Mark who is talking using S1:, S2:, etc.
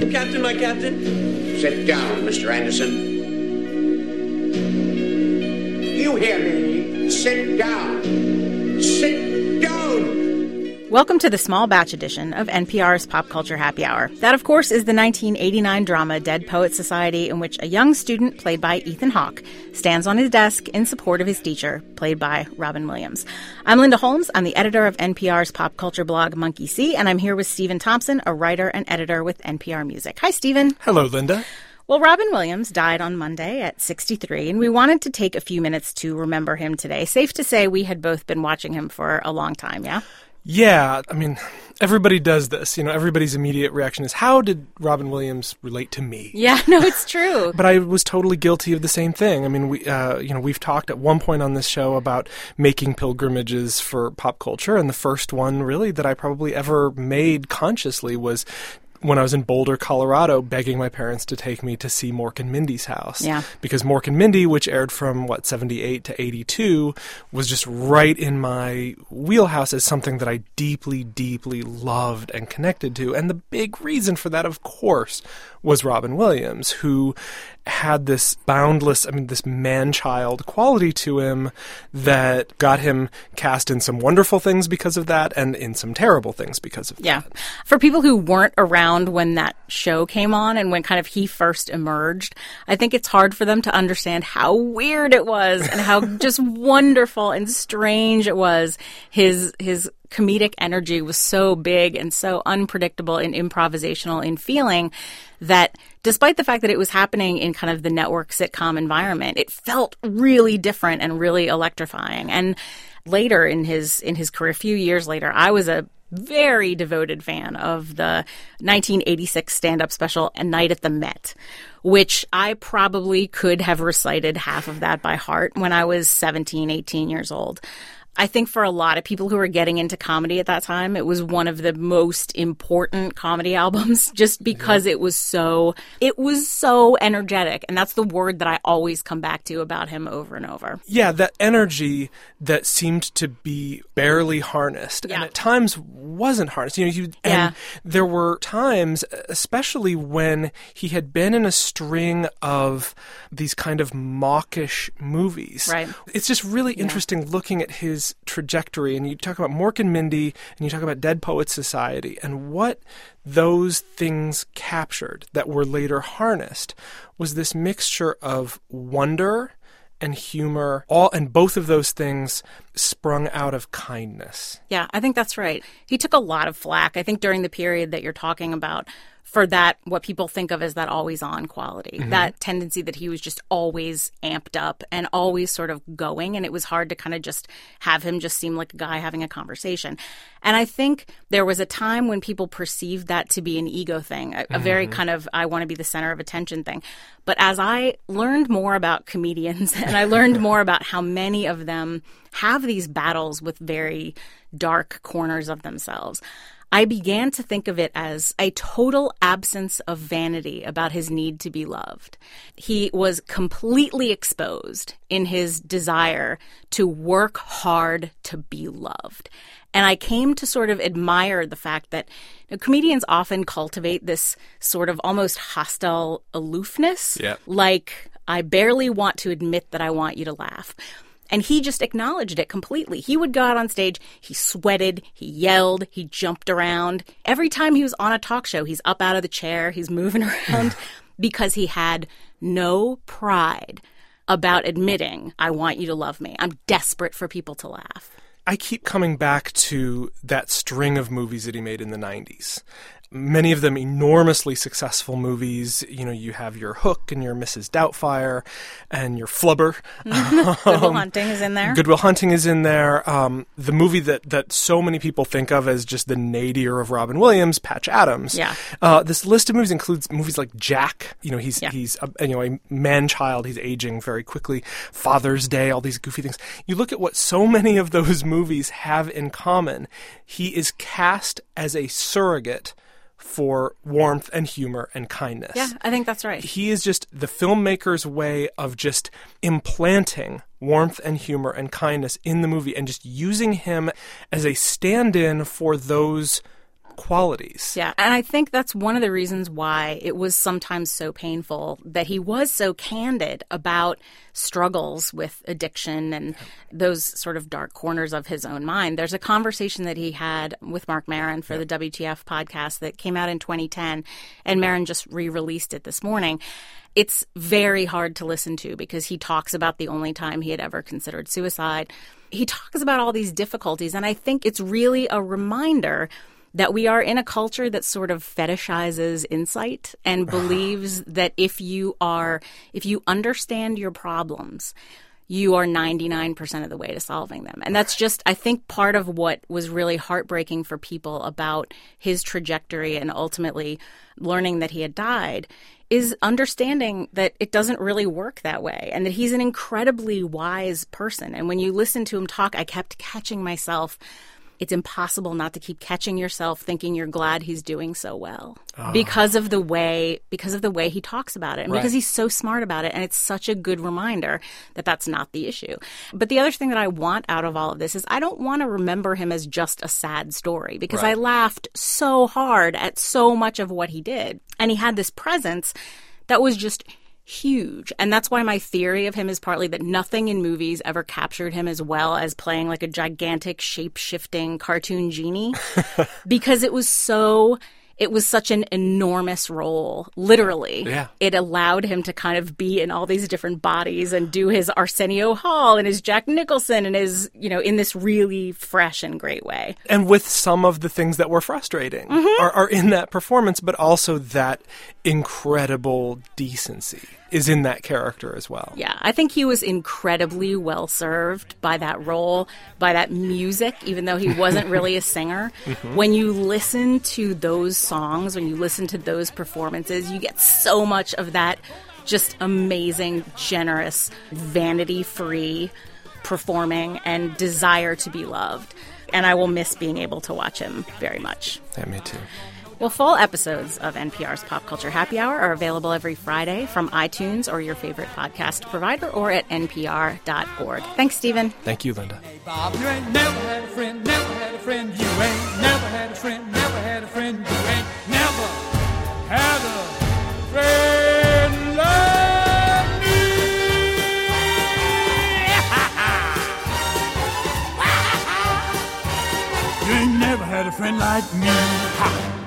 S1: Captain, my captain.
S2: Sit down, Mr. Anderson. You hear me? Sit down. Sit down.
S3: Welcome to the small batch edition of NPR's Pop Culture Happy Hour. That, of course, is the 1989 drama Dead Poets Society, in which a young student, played by Ethan Hawke, stands on his desk in support of his teacher, played by Robin Williams. I'm Linda Holmes. I'm the editor of NPR's pop culture blog, Monkey See, and I'm here with Stephen Thompson, a writer and editor with NPR Music. Hi, Stephen.
S4: Hello, Linda.
S3: Well, Robin Williams died on Monday at 63, and we wanted to take a few minutes to remember him today. Safe to say we had both been watching him for a long time, yeah?
S4: Yeah, I mean, everybody does this. You know, everybody's immediate reaction is, how did Robin Williams relate to me?
S3: Yeah, no, it's true.
S4: But I was totally guilty of the same thing. I mean, we've talked at one point on this show about making pilgrimages for pop culture, and the first one really that I probably ever made consciously was when I was in Boulder, Colorado, begging my parents to take me to see Mork and Mindy's house.
S3: Yeah.
S4: Because Mork and Mindy, which aired from, 78 to 82, was just right in my wheelhouse as something that I deeply, deeply loved and connected to. And the big reason for that, of course, was Robin Williams, who had this boundless, this man-child quality to him that got him cast in some wonderful things because of that and in some terrible things because of that.
S3: Yeah. For people who weren't around when that show came on and when kind of he first emerged, I think it's hard for them to understand how weird it was and how just wonderful and strange it was. His comedic energy was so big and so unpredictable and improvisational in feeling that despite the fact that it was happening in kind of the network sitcom environment, it felt really different and really electrifying. And later in his career, a few years later, I was a very devoted fan of the 1986 stand-up special, A Night at the Met, which I probably could have recited half of that by heart when I was 17, 18 years old. I think for a lot of people who were getting into comedy at that time, it was one of the most important comedy albums just because it was so energetic. And that's the word that I always come back to about him over and over.
S4: Yeah, that energy that seemed to be barely harnessed and at times wasn't harnessed. And there were times, especially when he had been in a string of these kind of mawkish movies.
S3: Right.
S4: It's just really interesting looking at his trajectory, and you talk about Mork and Mindy and you talk about Dead Poets Society and what those things captured that were later harnessed was this mixture of wonder and humor, and both of those things sprung out of kindness.
S3: Yeah, I think that's right. He took a lot of flack, I think, during the period that you're talking about, for that, what people think of as that always-on quality, that tendency that he was just always amped up and always sort of going, and it was hard to kind of just have him just seem like a guy having a conversation. And I think there was a time when people perceived that to be an ego thing, a very kind of, I want to be the center of attention thing. But as I learned more about comedians and I learned more about how many of them have these battles with very dark corners of themselves, I began to think of it as a total absence of vanity about his need to be loved. He was completely exposed in his desire to work hard to be loved. And I came to sort of admire the fact that comedians often cultivate this sort of almost hostile aloofness.
S4: Yeah.
S3: Like, I barely want to admit that I want you to laugh. And he just acknowledged it completely. He would go out on stage, he sweated, he yelled, he jumped around. Every time he was on a talk show, he's up out of the chair, he's moving around because he had no pride about admitting, I want you to love me. I'm desperate for people to laugh.
S4: I keep coming back to that string of movies that he made in the 90s. Many of them enormously successful movies. You know, you have your Hook and your Mrs. Doubtfire and your Flubber.
S3: Good Will Hunting is in there.
S4: Good Will Hunting is in there. The movie that so many people think of as just the nadir of Robin Williams, Patch Adams.
S3: Yeah.
S4: This list of movies includes movies like Jack. You know, he's a man-child. He's aging very quickly. Father's Day, all these goofy things. You look at what so many of those movies have in common. He is cast as a surrogate for warmth and humor and kindness.
S3: Yeah, I think that's right.
S4: He is just the filmmaker's way of just implanting warmth and humor and kindness in the movie and just using him as a stand-in for those qualities.
S3: Yeah, and I think that's one of the reasons why it was sometimes so painful that he was so candid about struggles with addiction and those sort of dark corners of his own mind. There's a conversation that he had with Marc Maron for the WTF podcast that came out in 2010, and Maron just re-released it this morning. It's very hard to listen to because he talks about the only time he had ever considered suicide. He talks about all these difficulties, and I think it's really a reminder that we are in a culture that sort of fetishizes insight and believes that if you understand your problems, you are 99% of the way to solving them. And that's just, I think, part of what was really heartbreaking for people about his trajectory and ultimately learning that he had died is understanding that it doesn't really work that way and that he's an incredibly wise person. And when you listen to him talk, I kept catching myself. It's impossible not to keep catching yourself thinking you're glad he's doing so well because of the way he talks about it and because he's so smart about it. And it's such a good reminder that that's not the issue. But the other thing that I want out of all of this is I don't want to remember him as just a sad story because I laughed so hard at so much of what he did. And he had this presence that was just huge. And that's why my theory of him is partly that nothing in movies ever captured him as well as playing like a gigantic shape-shifting cartoon genie because it was such an enormous role, literally.
S4: Yeah.
S3: It allowed him to kind of be in all these different bodies and do his Arsenio Hall and his Jack Nicholson and his, in this really fresh and great way.
S4: And with some of the things that were frustrating are in that performance, but also that incredible decency is in that character as well.
S3: Yeah, I think he was incredibly well served by that role, by that music, even though he wasn't really a singer. When you listen to those songs, when you listen to those performances, you get so much of that just amazing, generous, vanity-free performing and desire to be loved. And I will miss being able to watch him very much.
S4: Yeah, me too.
S3: Well, full episodes of NPR's Pop Culture Happy Hour are available every Friday from iTunes or your favorite podcast provider or at npr.org. Thanks, Stephen.
S4: Thank you, Linda.
S1: Hey, Bob, you ain't never had a friend, never had a friend. You ain't never had a friend, never had a friend. You ain't never had a friend like me. You ain't never had a friend like me. Ha.